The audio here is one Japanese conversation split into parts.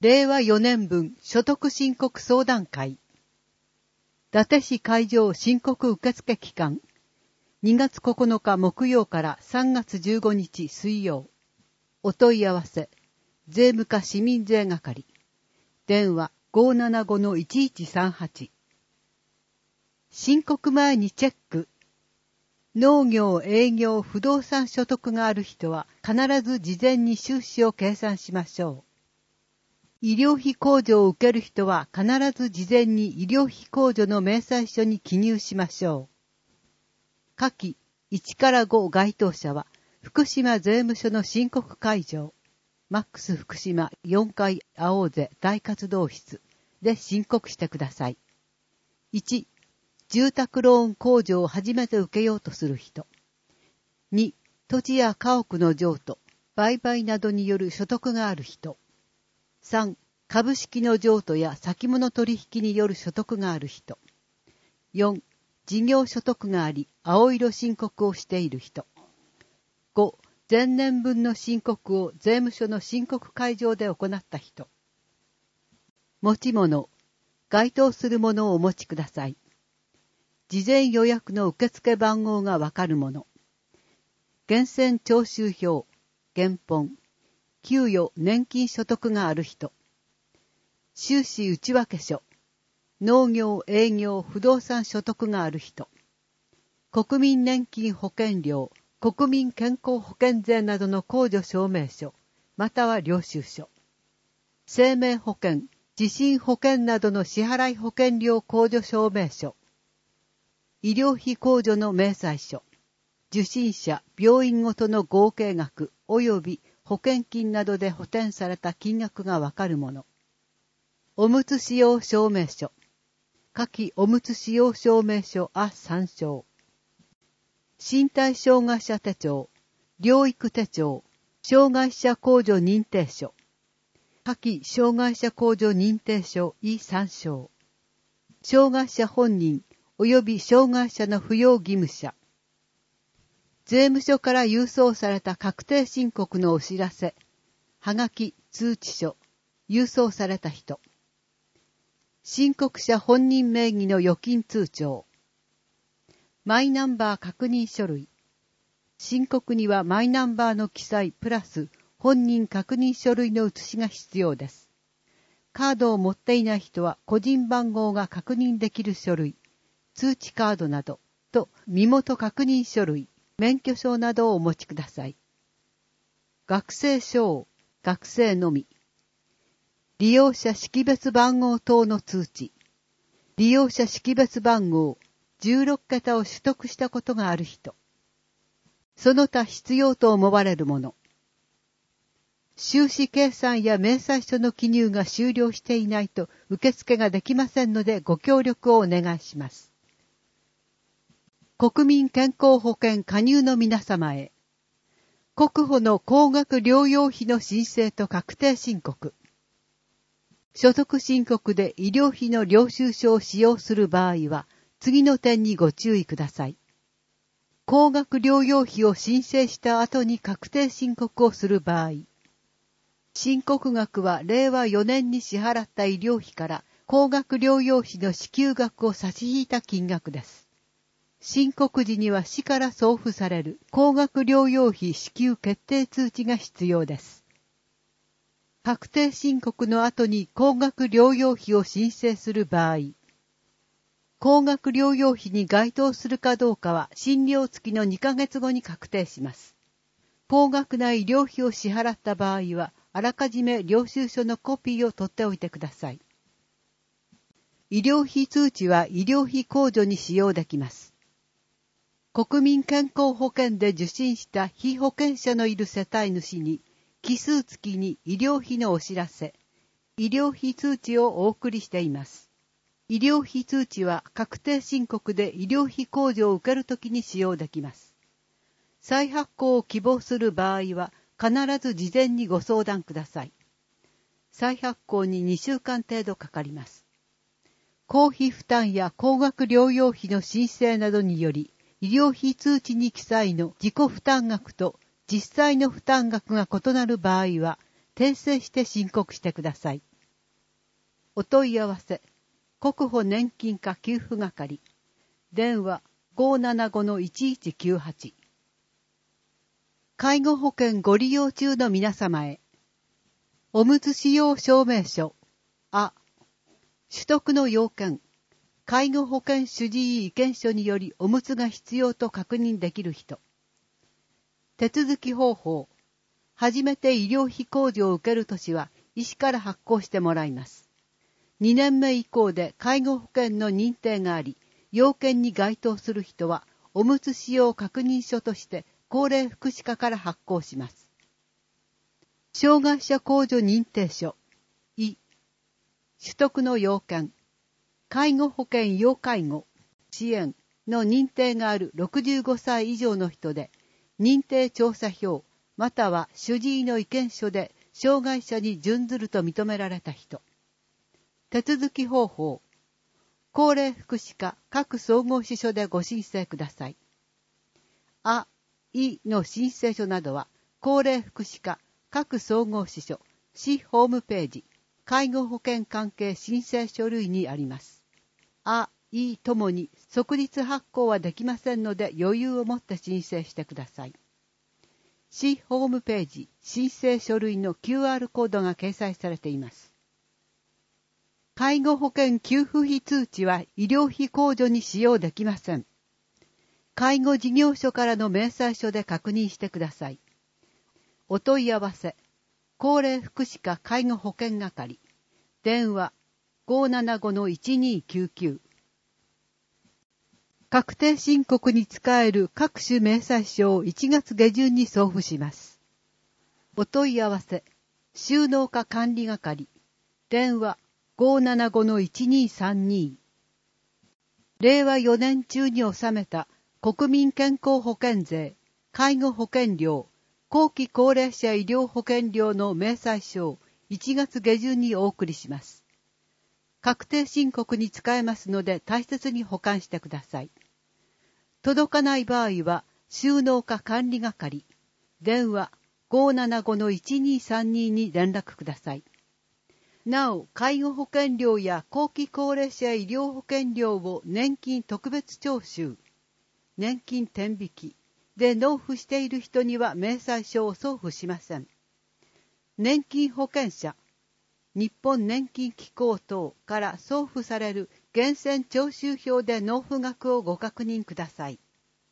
令和4年分所得申告相談会。伊達市会場申告受付期間。2月9日木曜から3月15日水曜。お問い合わせ。税務課市民税係。電話 575-1138。申告前にチェック。農業、営業、不動産所得がある人は必ず事前に収支を計算しましょう。医療費控除を受ける人は必ず事前に医療費控除の明細書に記入しましょう。下記1から5該当者は福島税務署の申告会場、マックス福島4階青瀬大活動室で申告してください。1、住宅ローン控除を初めて受けようとする人。2、土地や家屋の譲渡、売買などによる所得がある人。3、株式の譲渡や先物取引による所得がある人。4、事業所得があり、青色申告をしている人。5、前年分の申告を税務署の申告会場で行った人。持ち物、該当するものをお持ちください。事前予約の受付番号がわかるもの。源泉徴収票、原本。給与・年金所得がある人。収支内訳書。農業・営業・不動産所得がある人。国民年金保険料、国民健康保険税などの控除証明書、または領収書。生命保険、地震保険などの支払い保険料控除証明書。医療費控除の明細書。受診者、病院ごとの合計額及び保険金などで補填された金額がわかるもの。おむつ使用証明書。下記おむつ使用証明書あ参照。身体障害者手帳、療育手帳、障害者控除認定書。下記障害者控除認定書い参照。障害者本人及び障害者の扶養義務者。税務署から郵送された確定申告のお知らせ、はがき、通知書、郵送された人。申告者本人名義の預金通帳。マイナンバー確認書類。申告にはマイナンバーの記載プラス本人確認書類の写しが必要です。カードを持っていない人は個人番号が確認できる書類、通知カードなどと身元確認書類、免許証などをお持ちください。学生証、学生のみ。利用者識別番号等の通知。利用者識別番号16桁を取得したことがある人。その他必要と思われるもの。収支計算や明細書の記入が終了していないと受付ができませんのでご協力をお願いします。国民健康保険加入の皆様へ。国保の高額療養費の申請と確定申告。所得申告で医療費の領収書を使用する場合は、次の点にご注意ください。高額療養費を申請した後に確定申告をする場合、申告額は令和4年に支払った医療費から高額療養費の支給額を差し引いた金額です。申告時には市から送付される高額療養費支給決定通知が必要です。確定申告の後に高額療養費を申請する場合、高額療養費に該当するかどうかは診療付きの2ヶ月後に確定します。高額な医療費を支払った場合は、あらかじめ領収書のコピーを取っておいてください。医療費通知は医療費控除に使用できます。国民健康保険で受診した被保険者のいる世帯主に、奇数月に医療費のお知らせ、医療費通知をお送りしています。医療費通知は確定申告で医療費控除を受けるときに使用できます。再発行を希望する場合は、必ず事前にご相談ください。再発行に2週間程度かかります。公費負担や高額療養費の申請などにより、医療費通知に記載の自己負担額と実際の負担額が異なる場合は、 訂正して申告してください。お問い合わせ、国保年金課給付係、電話 575-1198。介護保険ご利用中の皆様へ、おむつ使用証明書、取得の要件、介護保険主治医意見書によりおむつが必要と確認できる人。手続き方法。初めて医療費控除を受ける年は医師から発行してもらいます。2年目以降で介護保険の認定があり、要件に該当する人はおむつ使用確認書として高齢福祉課から発行します。障害者控除認定書。取得の要件。介護保険要介護、支援の認定がある65歳以上の人で、認定調査票、または主治医の意見書で障害者に準ずると認められた人。手続き方法。高齢福祉課各総合支所でご申請ください。の申請書などは、高齢福祉課各総合支所、市ホームページ、介護保険関係申請書類にあります。ともに即日発行はできませんので余裕を持って申請してください。市ホームページ申請書類の QR コードが掲載されています。介護保険給付費通知は医療費控除に使用できません。介護事業所からの明細書で確認してください。お問い合わせ、高齢福祉課介護保険係、電話 575-1299。確定申告に使える各種明細書を1月下旬に送付します。お問い合わせ、収納課管理係、電話 575-1232。令和4年中に納めた国民健康保険税、介護保険料、後期高齢者医療保険料の明細書を1月下旬にお送りします。確定申告に使えますので大切に保管してください。届かない場合は、収納課管理係、電話 575-1232 に連絡ください。なお、介護保険料や後期高齢者医療保険料を年金特別徴収、年金天引きで納付している人には明細書を送付しません。年金保険者、日本年金機構等から送付される源泉徴収票で納付額をご確認ください。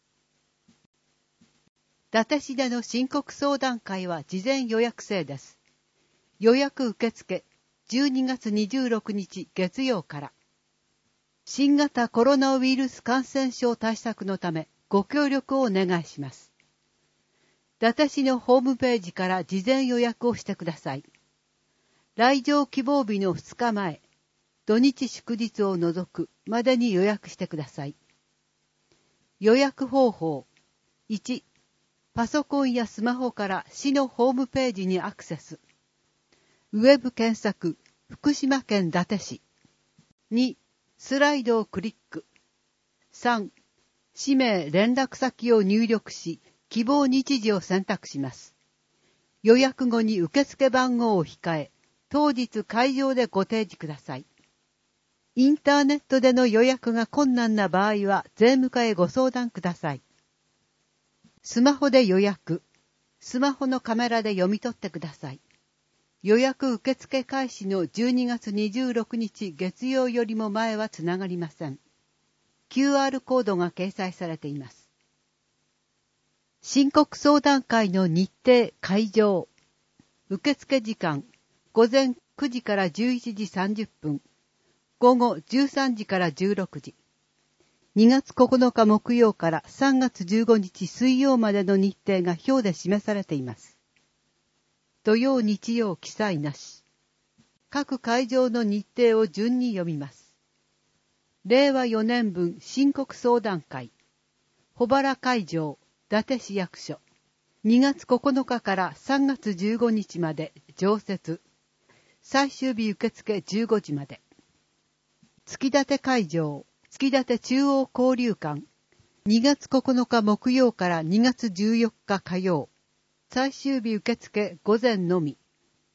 伊達市での申告相談会は事前予約制です。予約受付12月26日月曜から。新型コロナウイルス感染症対策のためご協力をお願いします。伊達市のホームページから事前予約をしてください。来場希望日の2日前、土日祝日を除くまでに予約してください。予約方法。1、パソコンやスマホから市のホームページにアクセス。ウェブ検索、福島県伊達市。2、スライドをクリック。3、氏名連絡先を入力し、希望日時を選択します。予約後に受付番号を控え、当日会場でご提示ください。インターネットでの予約が困難な場合は税務課へご相談ください。スマホで予約、スマホのカメラで読み取ってください。予約受付開始の12月26日月曜よりも前はつながりません。QR コードが掲載されています。申告相談会の日程、会場、受付時間、午前9時から11時30分、午後13時から16時。2月9日木曜から3月15日水曜までの日程が表で示されています。土曜日曜記載なし。各会場の日程を順に読みます。令和4年分申告相談会。保原会場、伊達市役所。2月9日から3月15日まで常設。最終日受付15時まで。月立会場、月立中央交流館。2月9日木曜から2月14日火曜。最終日受付午前のみ。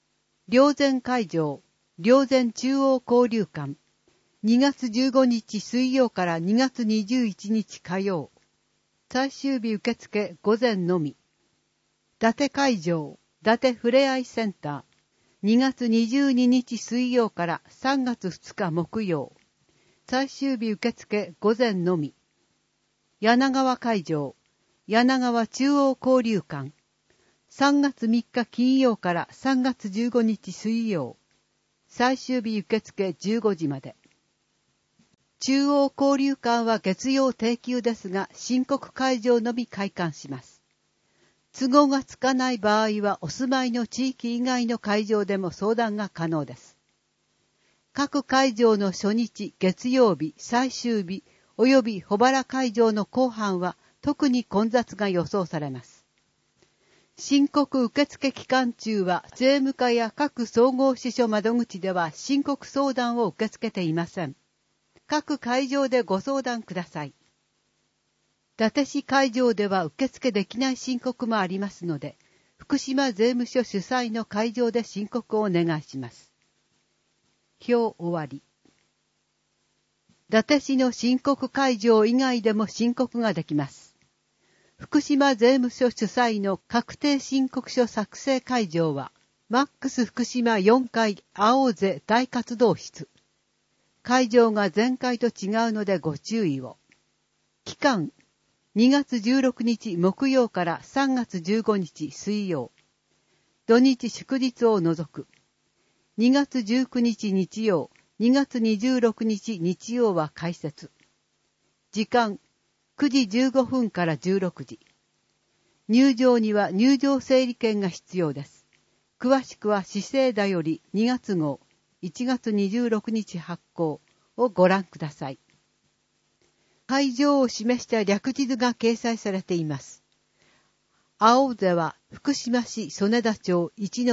霊山会場、霊山中央交流館、2月15日水曜から2月21日火曜。最終日受付午前のみ。伊達会場、伊達ふれあいセンター、2月22日水曜から3月2日木曜。最終日受付午前のみ。柳川会場、柳川中央交流館、3月3日金曜から3月15日水曜。最終日受付15時まで。中央交流館は月曜定休ですが、申告会場のみ開館します。都合がつかない場合は、お住まいの地域以外の会場でも相談が可能です。各会場の初日、月曜日、最終日、及び保原会場の後半は、特に混雑が予想されます。申告受付期間中は、税務課や各総合支所窓口では申告相談を受け付けていません。各会場でご相談ください。伊達市会場では受付できない申告もありますので、福島税務署主催の会場で申告をお願いします。表終わり。伊達市の申告会場以外でも申告ができます。福島税務署主催の確定申告書作成会場は、マックス福島4階青瀬大活動室。会場が前回と違うのでご注意を。期間、2月16日木曜から3月15日水曜。土日祝日を除く。2月19日日曜、2月26日日曜は開設。時間、9時15分から16時。入場には入場整理券が必要です。詳しくは市政だより2月号、1月26日発行をご覧ください。会場を示した略地図が掲載されています。青瀬は福島市曽根田町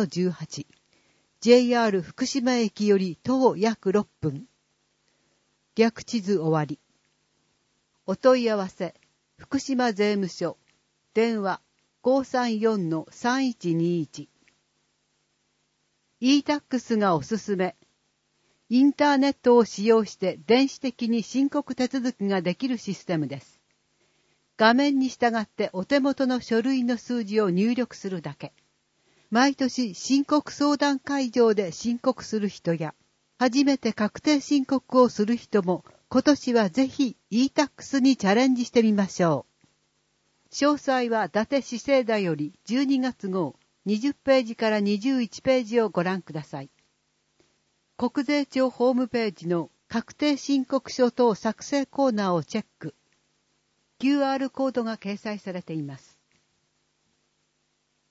1-18。JR 福島駅より徒歩約6分。略地図終わり。お問い合わせ、福島税務署、電話 534-3121。e-tax がおすすめ。インターネットを使用して電子的に申告手続きができるシステムです。画面に従ってお手元の書類の数字を入力するだけ。毎年申告相談会場で申告する人や、初めて確定申告をする人も、今年はぜひ e-tax にチャレンジしてみましょう。詳細は伊達市政だより12月号20ページから21ページをご覧ください。国税庁ホームページの確定申告書等作成コーナーをチェック。QR コードが掲載されています。